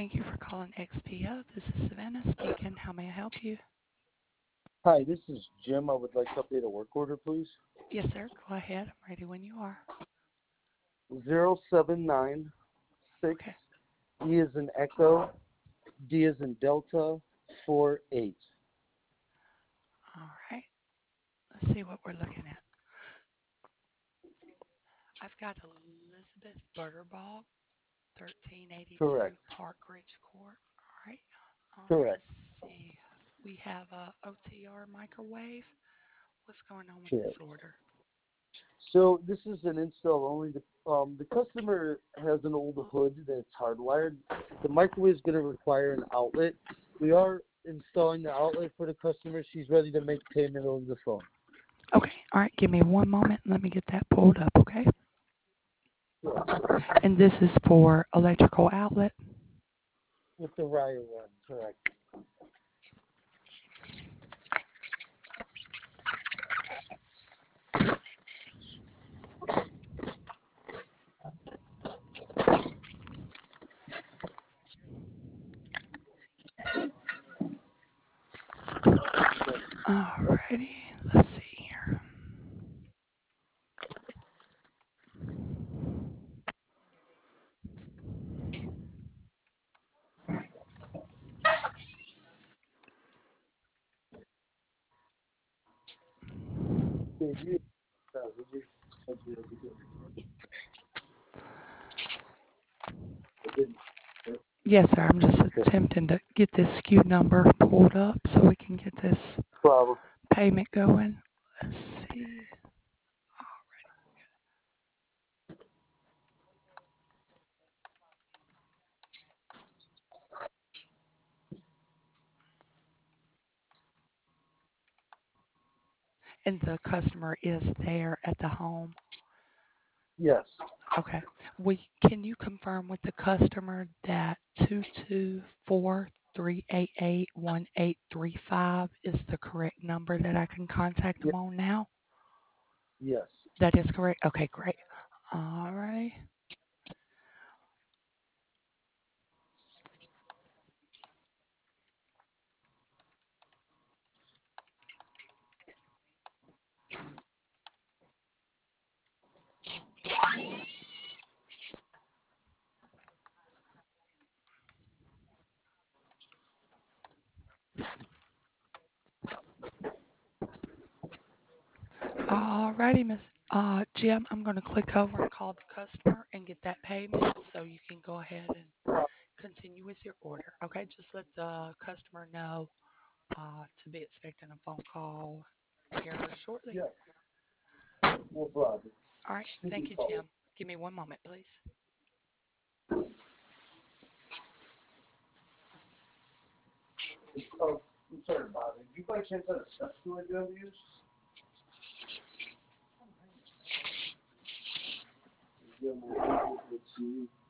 Thank you for calling XPO. This is Savannah speaking. How may I help you? Hi, this is Jim. I would like to update a work order, please. Yes, sir. Go ahead. I'm ready when you are. 0796 Okay. E is in Echo, D is in Delta, 48. All right. Let's see what we're looking at. I've got Elizabeth Butterball, 1382 Correct. Park Ridge Court. All right. Correct. Let's see. We have a OTR microwave. What's going on with this Correct. order? So this is an install only. The customer has an old hood that's hardwired. The microwave is going to require an outlet. We are installing the outlet for the customer. She's ready to make payment over the phone. Okay. All right. Give me one moment. Let me get that pulled up, okay? Correct. And this is for electrical outlet. With the wire one, correct. Alrighty. Let's see here. Yes, sir. I'm just attempting to get this SKU number pulled up so we can get this Problem. payment going. Let's see. And the customer is there at the home. Yes. Okay. Can you confirm with the customer that 224-388-1835 is the correct number that I can contact them on now? Yes. That is correct? Okay, great. All right. Alrighty, Miss Jim, I'm going to click over and call the customer and get that payment so you can go ahead and continue with your order. Okay, just let the customer know to be expecting a phone call here shortly. Yes. No problem. All right, thank you, Jim. Give me one moment, please. Oh, I'm sorry about it. Do you by chance have a step stool I have used? Yeah, let's see.